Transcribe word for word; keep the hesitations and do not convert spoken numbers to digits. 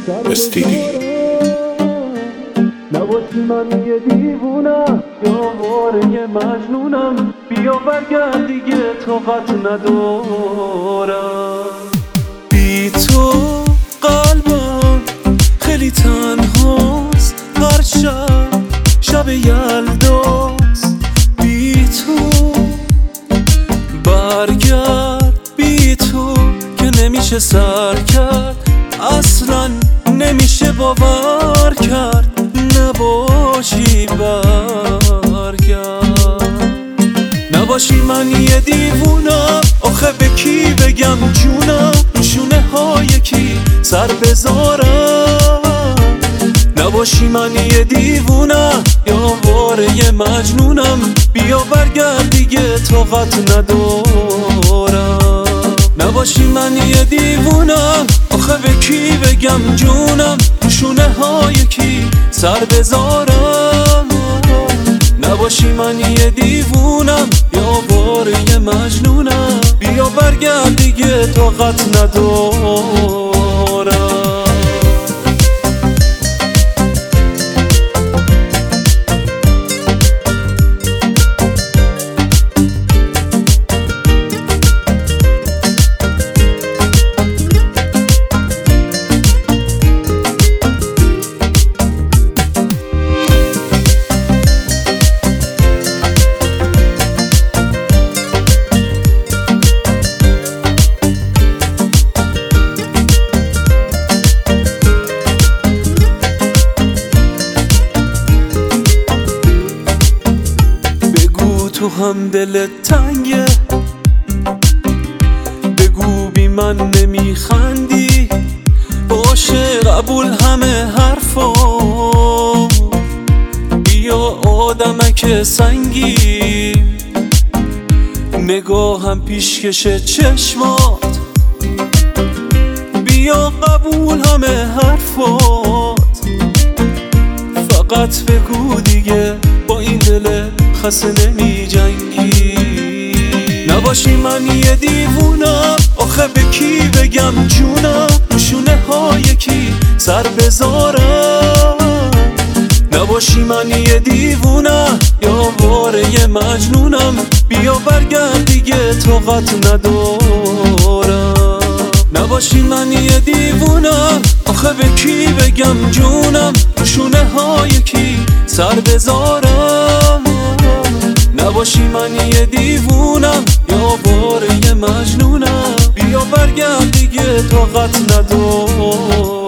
استیلی نباشی من یه دیوونم یا واره یه مجنونم، بیا برگرد دیگه طاقت ندارم. بی تو قلبم خیلی تنهاست، هر شب شب یلداست. بی تو برگرد، بی تو که نمیشه سر کرد، اصلا نمیشه باور کرد نباشی برگرد. نباشی من یه دیوونم، آخه به کی بگم جونم، شونه های کی سر بذارم. نباشی من یه دیوونم یا واره یه مجنونم، بیا برگرد دیگه طاقت ندارم. نباشی من یه دیوونم، آخه به کی بگم جونم، شونه های کی سر بذارم. نباشی من یه دیوونم یا واره یه مجنونم، بیا برگرد دیگه طاقت ندارم. تو هم دلت تنگه، بگو بی من نمیخندی، باشه قبول همه حرفا، بیا آدمک سنگی، نگاهم پیشکش چشمات، بیا قبول همه حرفات. فقط بگو دیگه با این دل خسته نمی جنگی. نباشی من یه دیوونم، آخه به کی بگم جونم، شونه های کی سر بذارم. نباشی من یه دیوونم یا واره یه مجنونم، بیا برگرد دیگه طاقت ندارم. نباشی من یه دیوونم، آخه به کی بگم جونم، شونه های کی سر بذارم. نباشی من یه دیوونم یا واره یه مجنونم، بیا برگرد دیگه طاقت ندارم.